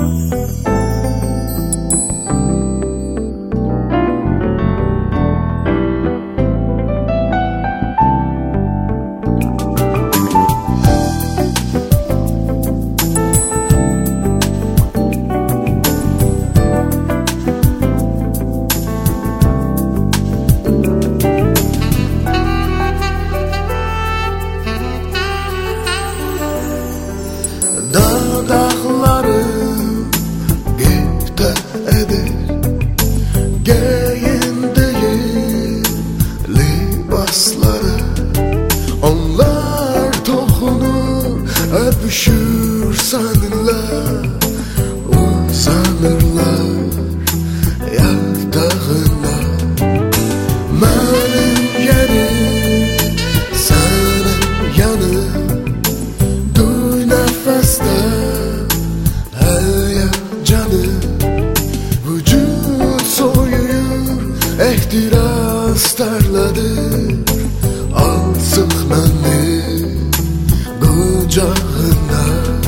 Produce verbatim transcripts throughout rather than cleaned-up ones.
Dağlarım gipte eder, giyindiği libasları. Onlar toxunur, öpüşür seninle, uzanırlar yatağına. Benim yerim senin yanın, duy nefeste ehtiras tarladır, alsın beni kucağına.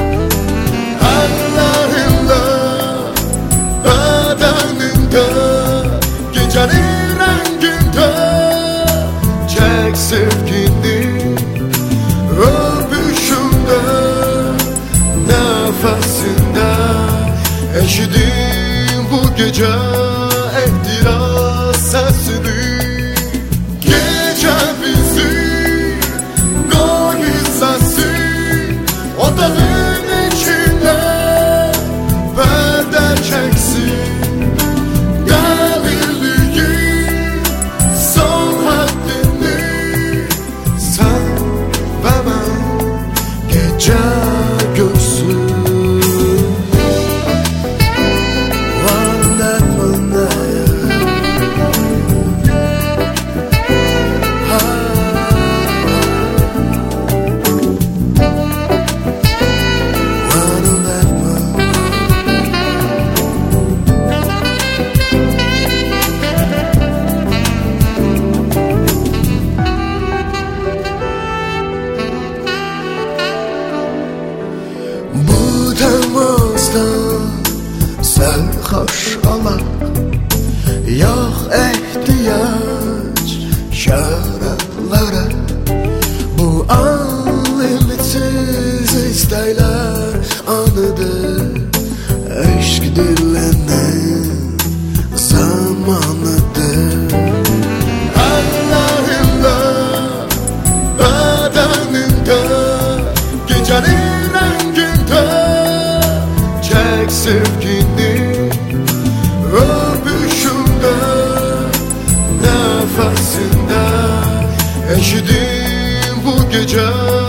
Ellerinde, bedeninde, gecenin renginde, çek sevgini, öpüşünde, nefesinde. Eşidim bu gece ehtiras sesini. Gece bizi gayizlesin, odağın içinde perde çeksin. Deliliğin son haddini sen ve ben gece görsün. Sərxoş olaq, yox ehtiyac şərələrə. Bu an limitsiz istəklər anıdır, eşq dilinin zamanıdır. Əllərində, bədənində, gecənin rəngində, çək sevgini, öpüşünde, nefesinde. Eşidim bu gece